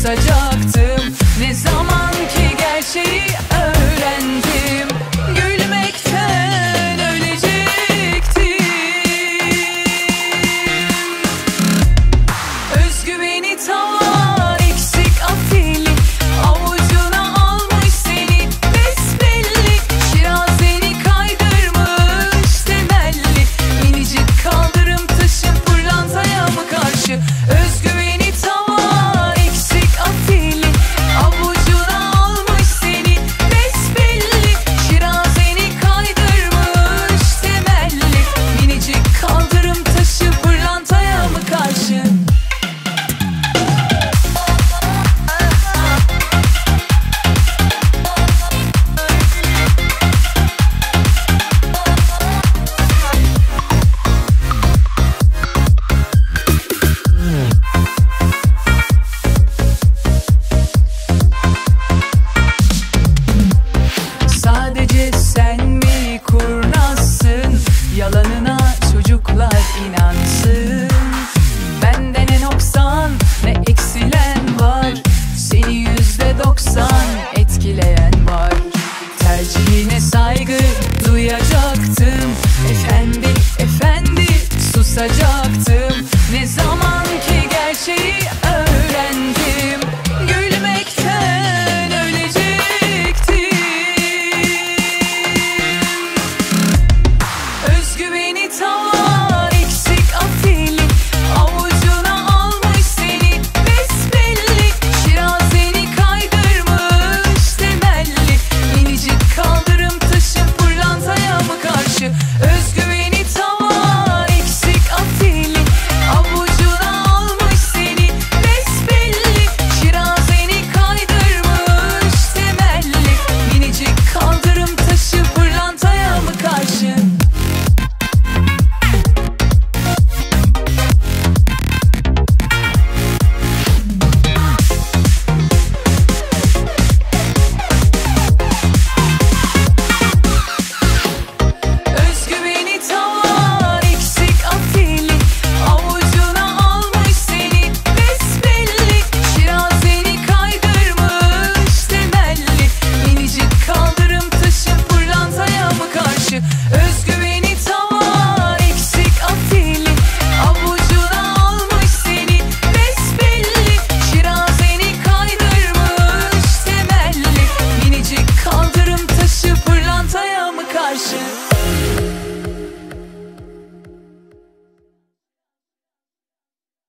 susacaktım. Ne zaman ki gerçeği öğrendim, gülmekten ölecektim. Özgüveni tavan, eksik afili, avucuna almış seni besbelli. Şirazeni kaydırmış temelli, minicik kaldırım taşı pırlantaya mı karşı? Özgüveni tavan, eksik afili, avucuna almış seni besbelli. Şirazeni kaydırmış temelli, minicik kaldırım taşı pırlantaya mı karşı? Sadece sen mi kurnazsın, yalanına çocuklar inansın. Bende ne noksan ne eksilen var, seni %90 etkileyen var. Tercihine saygı duyacaktım, efendi efendi susacaktım. Ne zaman ki gerçeği öğrendim, gülmekten ölecektim. Özgüveni tavan.